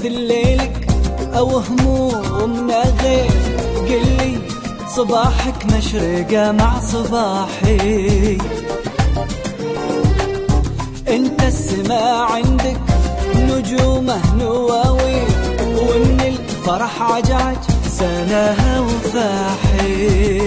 مثل ليلك أو همومنا غير. قلي صباحك مشرقة مع صباحي، انت السماء عندك نجومه نواوي، ومن الفرح عجعج سناها وفاحي.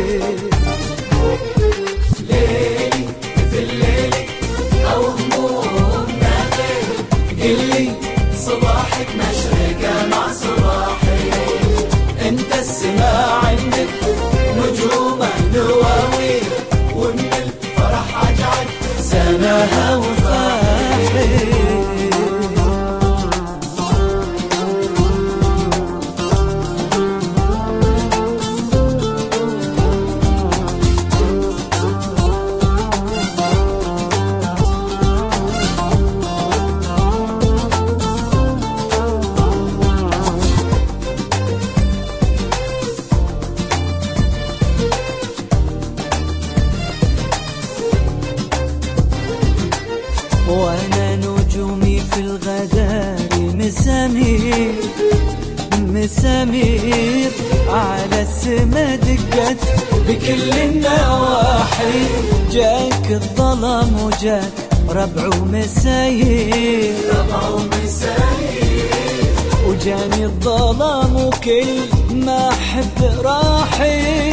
ليلي مثل ليلك أو همومنا غير. قلي صباحك مشرقة مع صباحي، انت السماء عندك نجومه نواوي، ومن الفرح عجعج سناها وفاحي. وانا نجومي في الغدار مسامير مسامير، على السما دقت بكل النواحي. جاك الظلام وجاك ربع ومساير، وجاني الظلام وكل ما احب راحي.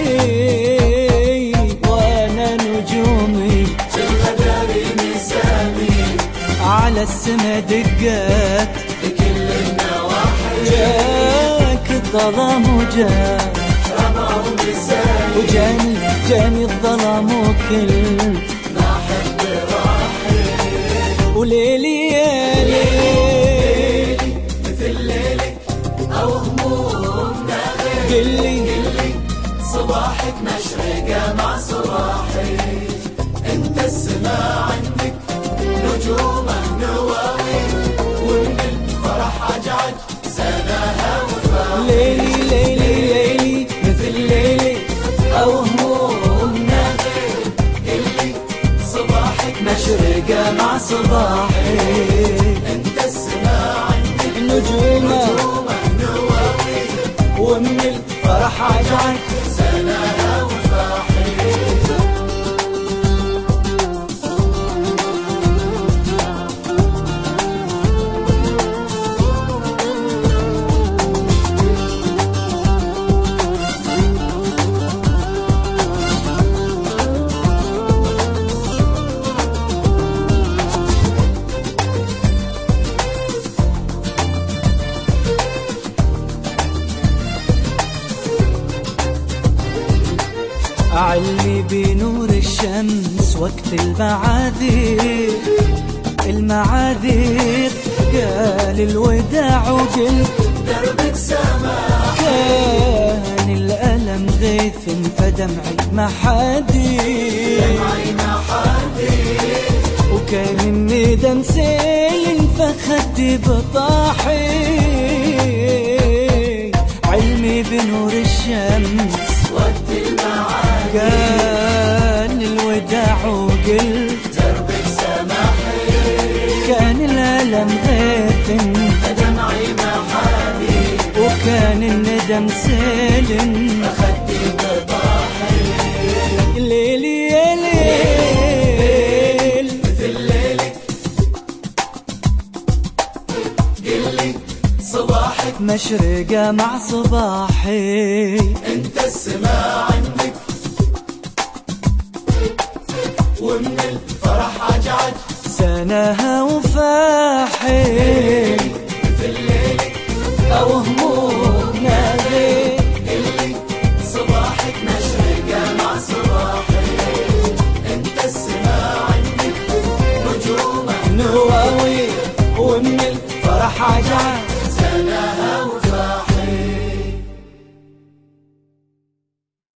وانا نجومي في الغدار مسامير، على السما دقات بكل النواحي. جاك الظلام وجاك ربع ومسامير، وجاني الظلام وكل ما أحب راحي. وليلي يا ليل مثل ليلك أو همومنا غير. قلي صباحك مشرقة مع صباحي، انت السماء عندك نجومه نواوي، ومن الفرح عجعج سناها وفاحي. ليلي ليلي ليلي مثل ليلي أو همومنا غير. قلي صباحك مشرقة مع صباحي، انت السماء عندك نجومه نواوي، ومن الفرح عجعج سناها وفاحي. أعلي بنور الشمس وقت المعاذير المعاذير. قال الوداع وقلت دربك سماح، كان الألم غيث فدمعي محادير، وكان الندم سيل فخدي بطاحي. علمي بنور الشمس وقت المعاد كان الوداع وقلت دربك سماحي. كان الألم غيث دمعي محابي، وكان الندم سيل أخدي بطاحي. ليلي يا ليل مثل ليلك قلي صباحك مشرقة مع صباحي، انت السماء عندك ومن الفرح عجعج سناها وفاحي. مثل ليلك أو همومنا غير. قلي صباحك مشرق